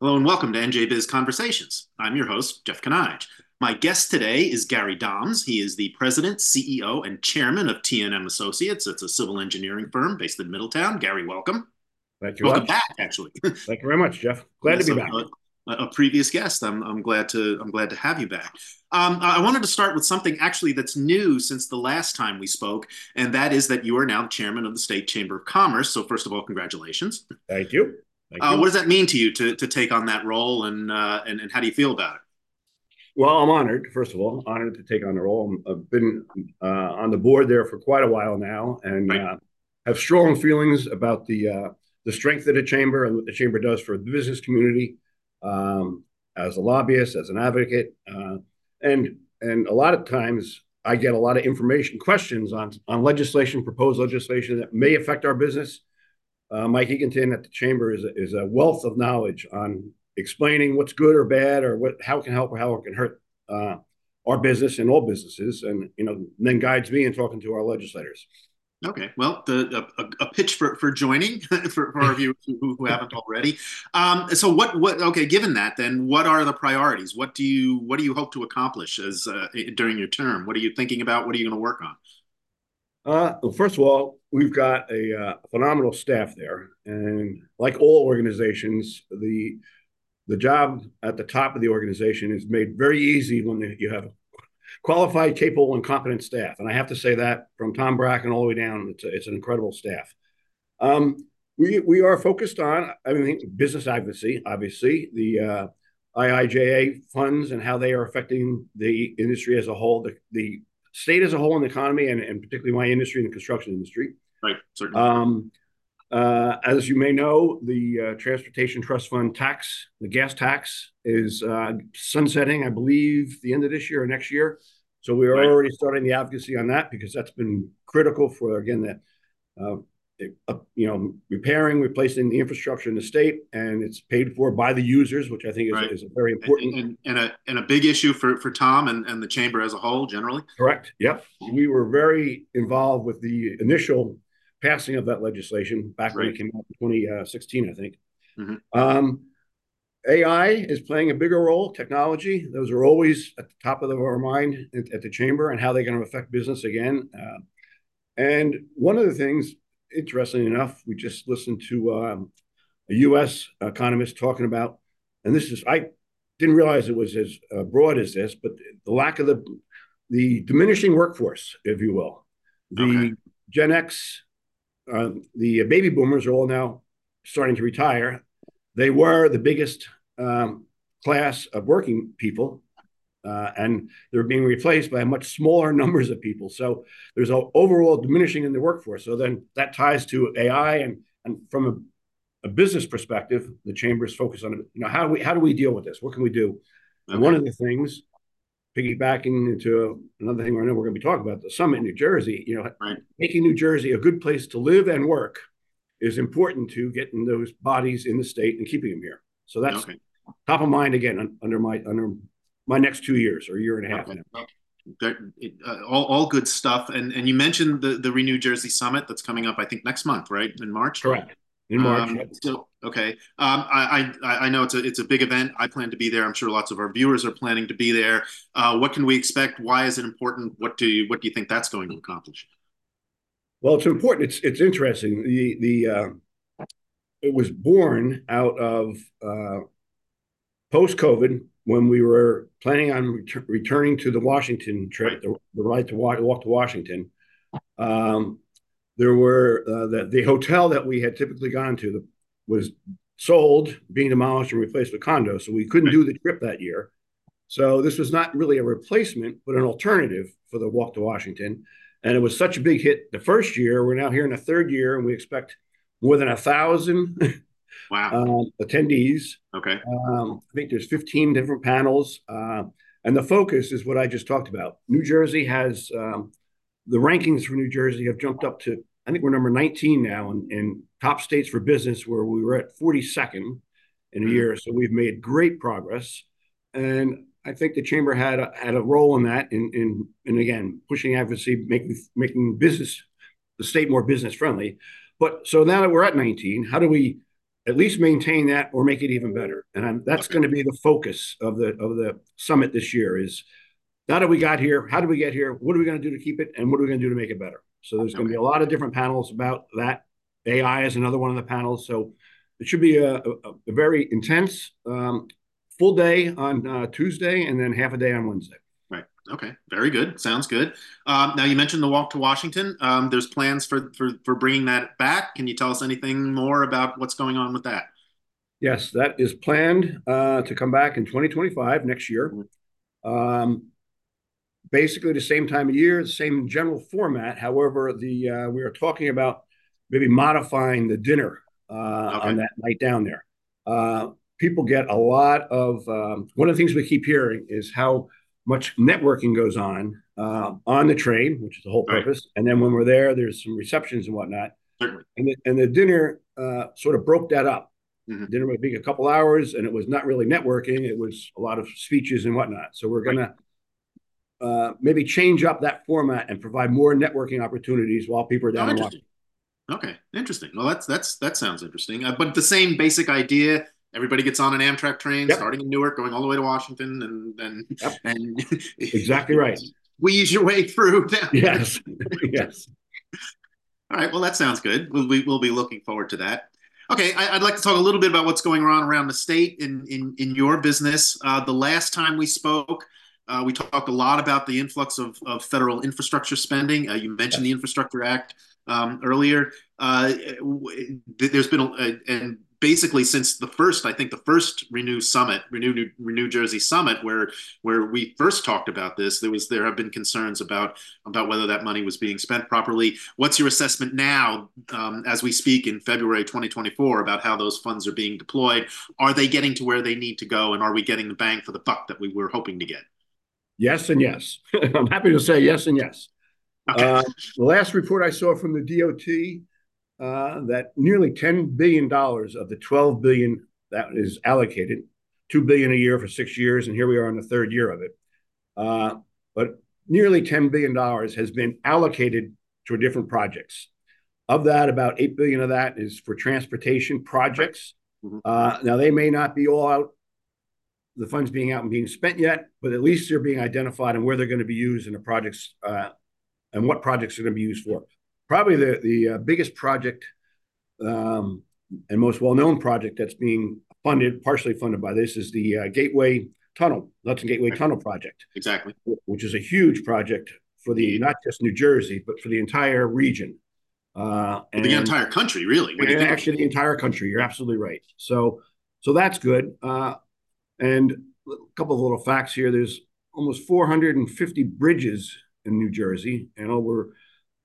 Hello and welcome to NJ Biz Conversations. I'm your host, Jeff Kanaj. My guest today is Gary Doms. He is the president, CEO, and chairman of T&M Associates. It's a civil engineering firm based in Middletown. Gary, welcome. Thank you Welcome much. back, actually. Thank you very much, Jeff. Glad to Yes, be back. a previous guest. I'm glad to have you back. I wanted to start with something actually that's new since the last time we spoke, and that is that you are now the chairman of the State Chamber of Commerce. So first of all, congratulations. Thank you. Thank What you. does that mean to you to take on that role, and how do you feel about it? Well, I'm honored, first of all, honored to take on the role. I've been on the board there for quite a while now and Right. have strong feelings about the strength of the chamber and what the chamber does for the business community as a lobbyist, as an advocate. And a lot of times I get a lot of information, questions on legislation, proposed legislation that may affect our business. Mike Eganton at the chamber is a wealth of knowledge on explaining what's good or bad or how it can help or how it can hurt our business and all businesses, and then guides me in talking to our legislators. Okay. Well, a pitch for joining for our viewers who haven't already. So what? Okay. Given that, then what are the priorities? What do you hope to accomplish as during your term? What are you thinking about? What are you going to work on? Well, first of all, we've got a phenomenal staff there, and like all organizations, the job at the top of the organization is made very easy when you have qualified, capable, and competent staff. And I have to say that from Tom Bracken all the way down, it's an incredible staff. Um, we are focused on, I mean, business advocacy, obviously, the IIJA funds and how they are affecting the industry as a whole, the state as a whole in the economy, and particularly my industry, in the construction industry. Right. Certainly. Um, as you may know, the Transportation Trust Fund tax, the gas tax, is sunsetting, I believe, the end of this year or next year. So we are Right. already starting the advocacy on that because that's been critical for, again, repairing, replacing the infrastructure in the state, and it's paid for by the users, which I think is, Right. is a very important. And a big issue for Tom and the chamber as a whole generally. Correct. Yep. We were very involved with the initial passing of that legislation back when Right. it came out in 2016, I think. Hmm. Um, AI is playing a bigger role. Technology; those are always at the top of our mind at the chamber, and how they're going to affect business again. And one of the things, interestingly enough, we just listened to a U.S. economist talking about, and this is, I didn't realize it was as broad as this, but the lack of the diminishing workforce, if you will. Okay. The Gen X, the baby boomers are all now starting to retire. They were the biggest class of working people, and they're being replaced by much smaller numbers of people. So there's an overall diminishing in the workforce. So then that ties to AI, and from a business perspective, the chamber's focus on, how do we deal with this? What can we do? And one Okay. of the things, piggybacking into another thing I know we're going to be talking about, the summit in New Jersey, Right. making New Jersey a good place to live and work is important to getting those bodies in the state and keeping them here. So that's Okay. top of mind again under my next 2 years or a year and a half Okay. now. Well, all good stuff. And you mentioned the Renew Jersey Summit that's coming up, I think, next month, right? In March. Correct. In March. So okay. I know it's a big event. I plan to be there. I'm sure lots of our viewers are planning to be there. What can we expect? Why is it important? What do you think that's going to accomplish? Well, it's important. It's interesting. It was born out of post COVID when we were planning on returning to the Washington Right. trip, the right to walk to Washington. Um, there were the hotel that we had typically gone to was sold, being demolished and replaced with condos, so we couldn't Right. do the trip that year. So this was not really a replacement, but an alternative for the walk to Washington. And it was such a big hit the first year. We're now here in the third year, and we expect more than 1,000 Wow. attendees. Okay. I think there's 15 different panels, and the focus is what I just talked about. New Jersey has the rankings for New Jersey have jumped up to, I think we're number 19 now in top states for business, where we were at 42nd in a Mhm. year. So we've made great progress, and I think the chamber had a role in that, in again pushing advocacy, making business, the state, more business friendly. But so now that we're at 19, how do we at least maintain that or make it even better. And that's Okay. going to be the focus of the summit this year is now that we got here, how do we get here? What are we going to do to keep it? And what are we going to do to make it better? So there's going to Okay. be a lot of different panels about that. AI is another one of the panels. So it should be a very intense full day on Tuesday and then half a day on Wednesday. Right. Okay. Very good. Sounds good. Now you mentioned the walk to Washington. There's plans for bringing that back. Can you tell us anything more about what's going on with that? Yes, that is planned to come back in 2025 next year. Um, Basically, the same time of year, the same general format. However, we are talking about maybe modifying the dinner on Okay. that night down there. People get a lot of one of the things we keep hearing is how much networking goes on the train, which is the whole Right. purpose. And then when we're there, there's some receptions and whatnot. Certainly. And the dinner sort of broke that up. Hmm. Dinner would be a couple hours, and it was not really networking. It was a lot of speeches and whatnot. So we're Right. gonna maybe change up that format and provide more networking opportunities while people are Oh, down in interesting. Washington. Okay. Interesting. Well, that sounds interesting. But the same basic idea. Everybody gets on an Amtrak train, Yep, starting in Newark, going all the way to Washington, yep, and exactly right. squeeze your way through down. Yes, yes, All right. Well, that sounds good. We'll be looking forward to that. Okay. I'd like to talk a little bit about what's going on around the state in your business. The last time we spoke, we talked a lot about the influx of federal infrastructure spending. You mentioned the yes. Infrastructure Act earlier. There's been and basically since I think the first Renew Jersey Summit, where we first talked about this, there have been concerns about whether that money was being spent properly. What's your assessment now, as we speak in February 2024, about how those funds are being deployed? Are they getting to where they need to go, and are we getting the bang for the buck that we were hoping to get? Yes, and yes. I'm happy to say yes and yes. Okay. The last report I saw from the DOT that nearly $10 billion dollars of the $12 billion dollars that is allocated, $2 billion dollars a year for 6 years, and here we are in the third year of it. But nearly $10 billion dollars has been allocated to different projects. Of that, about $8 billion dollars of that is for transportation Right. projects. Mm-hmm. Now they may not be all out, the funds being out and being spent yet, but at least they're being identified and where they're going to be used in the projects and what projects are going to be used for. Probably the biggest project and most well-known project that's being funded, partially funded by this, is the Gateway Tunnel, Hudson Gateway Right. Tunnel project, Exactly. which is a huge project for the Yeah. not just New Jersey, but for the entire region. Well, the And entire country, really, when you and think about actually the entire country. You're it. absolutely right. So that's good. And a couple of little facts here. There's almost 450 bridges in New Jersey and over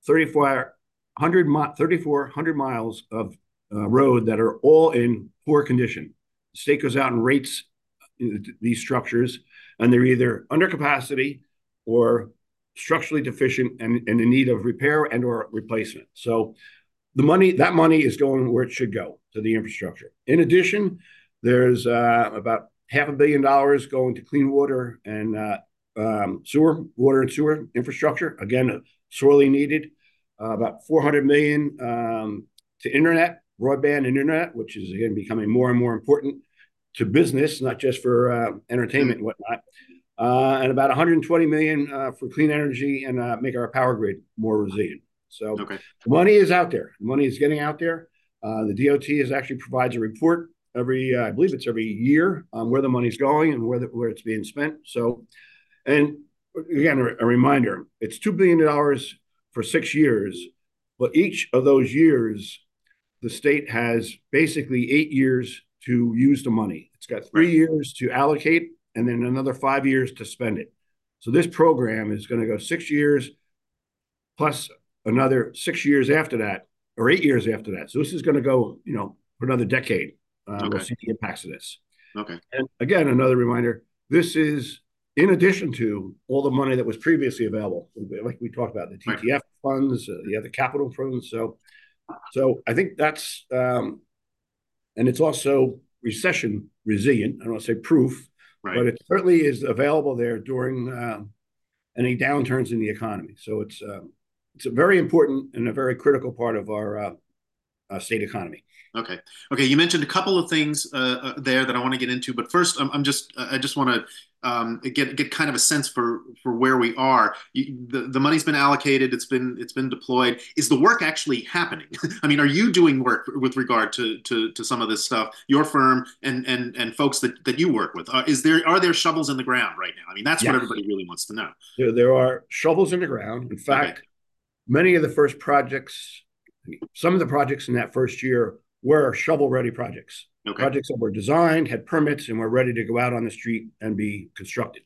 3,400 miles of road that are all in poor condition. The state goes out and rates these structures, and they're either under capacity or structurally deficient and in need of repair and or replacement. So that money is going where it should go, to the infrastructure. In addition, there's about $500 million going to clean water and water and sewer infrastructure. Again, sorely needed. About 400 million to internet, broadband internet, which is again becoming more and more important to business, not just for entertainment and whatnot. And about 120 million for clean energy and make our power grid more resilient. So Okay. the money is out there. The money is getting out there. The DOT is actually provides a report I believe it's every year on where the money's going and where it's being spent. So, and again, a reminder, it's $2 billion for 6 years, but each of those years, the state has basically 8 years to use the money. It's got Right. 3 years to allocate and then another 5 years to spend it. So this program is going to go 6 years plus another 6 years after that, or 8 years after that. So this is going to go, for another decade. We'll Okay. see the impacts of this. Okay. And again, another reminder, this is in addition to all the money that was previously available, like we talked about, the Right. TTF funds, the other capital funds. So I think that's, and it's also recession resilient. I don't want to say proof, Right. but it certainly is available there during any downturns in the economy. So it's a very important and a very critical part of our state economy. Okay. Okay. You mentioned a couple of things there that I want to get into, but first, I just want to get kind of a sense for where we are. The money's been allocated. It's been deployed. Is the work actually happening? I mean, are you doing work with regard to some of this stuff? Your firm and folks that you work with. Are there shovels in the ground right now? I mean, that's what Yes, everybody really wants to know. there are shovels in the ground. In Okay. fact, many of the first projects, some of the projects in that first year were shovel-ready projects, Okay. projects that were designed, had permits, and were ready to go out on the street and be constructed.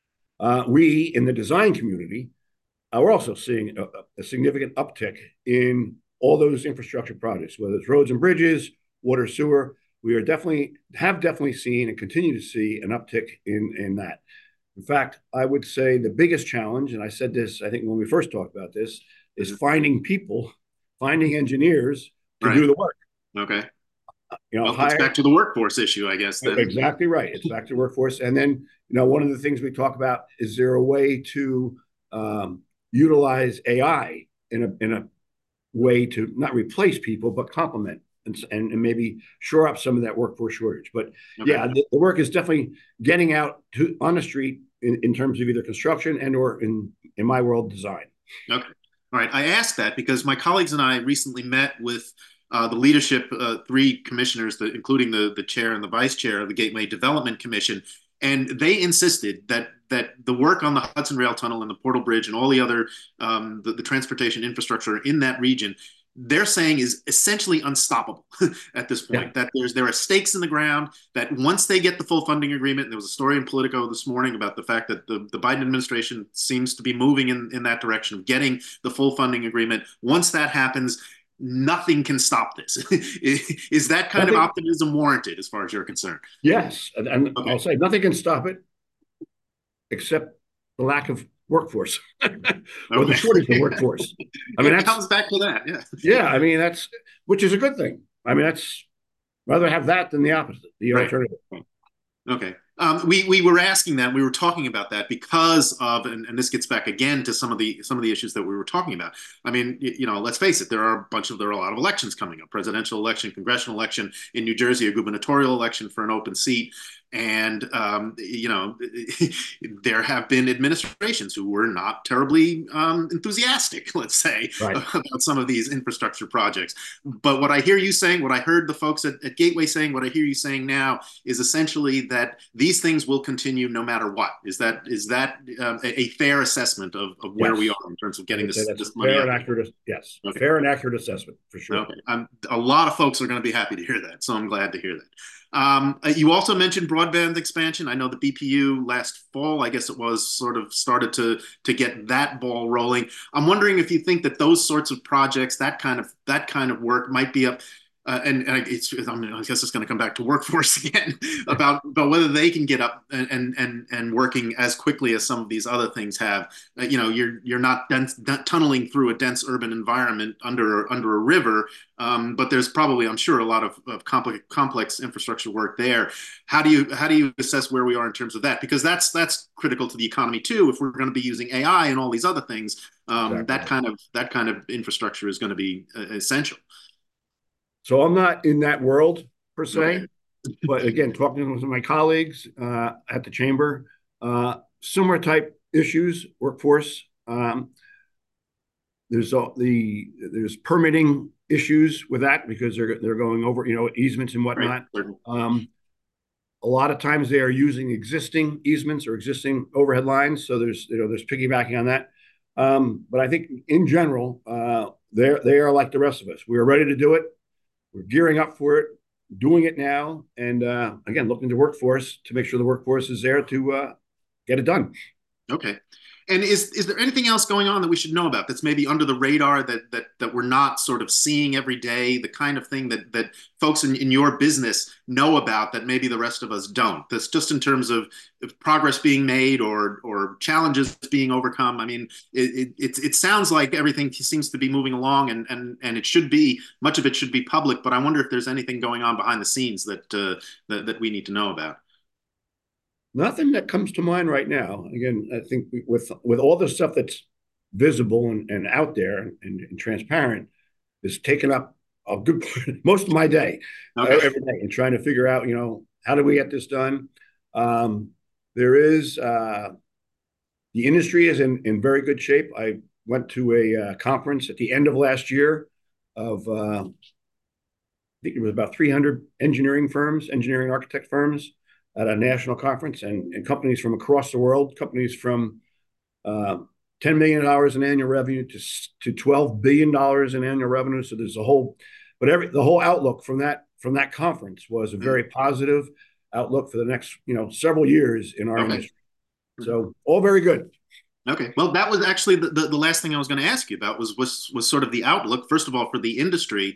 We in the design community are also seeing a significant uptick in all those infrastructure projects, whether it's roads and bridges, water, sewer. We have definitely seen and continue to see an uptick in that. In fact, I would say the biggest challenge, and I said this, I think when we first talked about this, is finding people, finding engineers to Right. do the work. Okay. Well, it's Hire. back to the workforce issue, I guess, then. Exactly right. It's back to workforce. And then, one of the things we talk about, is there a way to utilize AI in a way to not replace people, but complement and maybe shore up some of that workforce shortage. But Okay. yeah, the work is definitely getting out on the street in terms of either construction and or in my world, design. Okay. All right. I asked that because my colleagues and I recently met with the leadership, three commissioners, including the chair and the vice chair of the Gateway Development Commission, and they insisted that the work on the Hudson Rail Tunnel and the Portal Bridge and all the other the transportation infrastructure in that region, they're saying is essentially unstoppable at this point. Yeah. That there are stakes in the ground. That once they get the full funding agreement, and there was a story in Politico this morning about the fact that the Biden administration seems to be moving in that direction of getting the full funding agreement. Once that happens, nothing can stop this. Is that kind of optimism warranted as far as you're concerned? Yes. And okay. I'll say nothing can stop it except the lack of workforce or the shortage of workforce. I mean, that comes back to that. Yeah. Yeah. I mean, which is a good thing. I mean, rather have that than the opposite, the alternative. Okay. We were asking that, we were talking about that because of, and this gets back again to some of the issues that we were talking about. I mean, let's face it, there are a lot of elections coming up: presidential election, congressional election in New Jersey, a gubernatorial election for an open seat. And, there have been administrations who were not terribly enthusiastic, let's say, about some of these infrastructure projects. But what I hear you saying, what I heard the folks at Gateway saying, what I hear you saying now is essentially that these things will continue no matter what. Is that a fair assessment of where we are in terms of getting this money? Fair and accurate, yes. Okay. Fair and accurate assessment, for sure. Okay. A lot of folks are going to be happy to hear that, so I'm glad to hear that. You also mentioned broadband expansion. I know the BPU last fall, I guess it was, sort of started to get that ball rolling. I'm wondering if you think that those sorts of projects, that kind of work, might be up. And I guess it's going to come back to workforce again about whether they can get up and working as quickly as some of these other things have. You're not tunneling through a dense urban environment under a river, but there's probably, I'm sure, a lot of complex infrastructure work there. How do you assess where we are in terms of that? Because that's critical to the economy too. If we're going to be using AI and all these other things, exactly. that kind of infrastructure is going to be essential. So I'm not in that world per se, but again, talking with my colleagues at the chamber, similar type issues, workforce. There's permitting issues with that because they're going over, easements and whatnot. Right. A lot of times they are using existing easements or existing overhead lines, so there's piggybacking on that. But I think in general, they are like the rest of us. We are ready to do it. We're gearing up for it, doing it now, and again, looking to workforce to make sure the workforce is there to get it done. Okay. And is there anything else going on that we should know about that's maybe under the radar that we're not sort of seeing every day, the kind of thing that folks in your business know about that maybe the rest of us don't? That's just in terms of progress being made or challenges being overcome. I mean, it sounds like everything seems to be moving along and it should be, much of it should be public, but I wonder if there's anything going on behind the scenes that we need to know about. Nothing that comes to mind right now. Again, I think with all the stuff that's visible and out there and transparent is taken up a good most of my day, Okay. every day, and trying to figure out, how do we get this done. There is the industry is in very good shape. I went to a conference at the end of last year of I think it was about 300 engineering firms, engineering architect firms at a national conference, and companies from across the world, companies from uh, $10 million in annual revenue to $12 billion in annual revenue. So there's a whole, but the whole outlook from that conference was a very positive outlook for the next several years in our Okay. industry. So all very good. Okay. Well, that was actually the last thing I was going to ask you about was sort of the outlook. First of all, for the industry,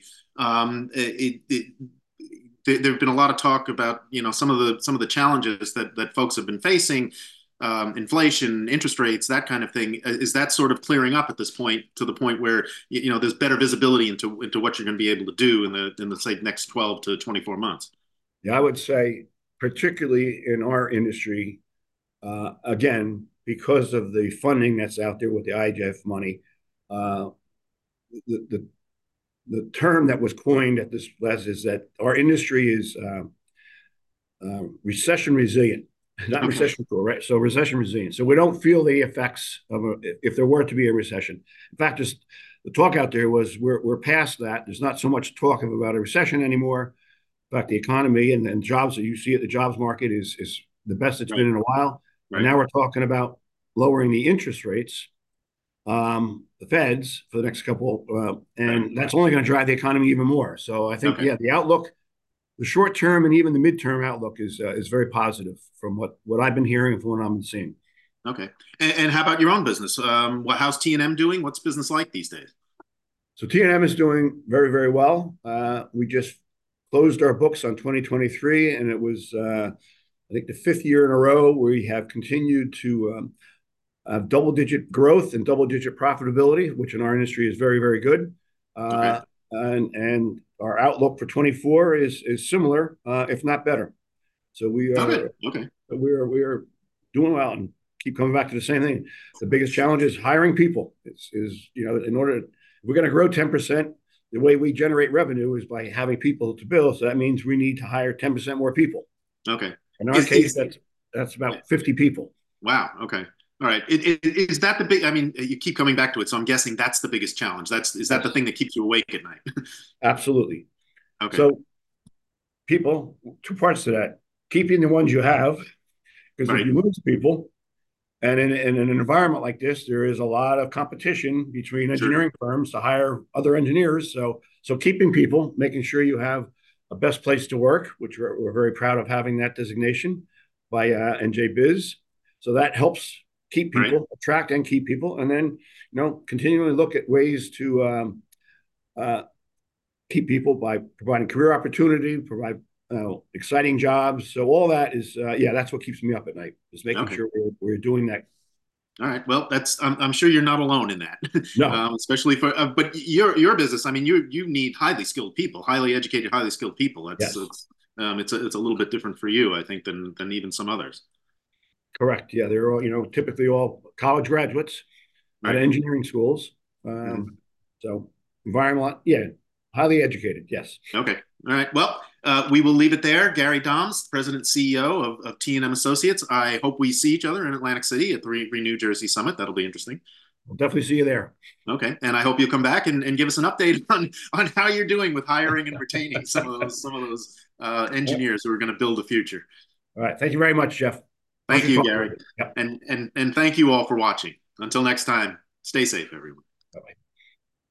there have been a lot of talk about some of the challenges that folks have been facing, inflation, interest rates, that kind of thing. Is that sort of clearing up at this point to the point where there's better visibility into what you're going to be able to do in the say next 12 to 24 months? Yeah, I would say, particularly in our industry, again, because of the funding that's out there with the IGF money, uh, the, the the term that was coined at this last is that our industry is recession resilient, not Okay. recession proof, right? So recession resilient. So we don't feel the effects of if there were to be a recession. In fact, just the talk out there was we're past that. There's not so much talk about a recession anymore. In fact, the economy and jobs that you see at the jobs market is the best it's Right. been in a while. And Right. now we're talking about lowering the interest rates, the Feds for the next couple, Right. and that's only going to drive the economy even more. So I think, Okay. yeah, the outlook, the short term and even the midterm outlook is very positive from what I've been hearing and from what I'm seeing. Okay. And how about your own business? How's T&M doing? What's business like these days? So T&M is doing very, very well. We just closed our books on 2023, and it was, I think, the fifth year in a row where we have continued to double-digit growth and double-digit profitability, which in our industry is very, very good. Okay. And our outlook for 24 is similar, if not better. So Okay. Okay. we are doing well and keep coming back to the same thing. The biggest challenge is hiring people. In order, if we're going to grow 10%, the way we generate revenue is by having people to build. So that means we need to hire 10% more people. Okay. In our Is, case, is that's about 50 people. Wow. Okay. All right. Is that the big? I mean, you keep coming back to it, so I'm guessing that's the biggest challenge. Is that the Yes, thing that keeps you awake at night? absolutely. Okay. So people, two parts to that: keeping the ones you have, because if Right. you lose people, and in an environment like this, there is a lot of competition between Sure. engineering firms to hire other engineers. So keeping people, making sure you have a best place to work, which we're very proud of having that designation by NJ Biz. So that helps keep Right. people, attract and keep people, and then continually look at ways to uh, keep people by providing career opportunity, provide exciting jobs. So all that is, yeah, that's what keeps me up at night, is making Okay. sure we're doing that. All right. Well, I'm sure you're not alone in that, No, especially but your business. I mean, you need highly skilled people, highly educated, highly skilled people. yes, It's a little bit different for you, I think, than even some others. correct. Yeah, they're all, typically all college graduates out of Right. engineering schools. Mhm. So environmental, yeah, highly educated. Yes. Okay. All right. Well, we will leave it there. Gary Doms, President and CEO of T&M Associates. I hope we see each other in Atlantic City at the Renew Jersey Summit. That'll be interesting. We'll definitely see you there. Okay. And I hope you'll come back and give us an update on how you're doing with hiring and retaining some of those All engineers who are going to build the future. right. Thank you very much, Jeff. Thank Pleasure you, talking Gary. with you. Yep. And thank you all for watching. Until next time, stay safe, everyone. Bye-bye.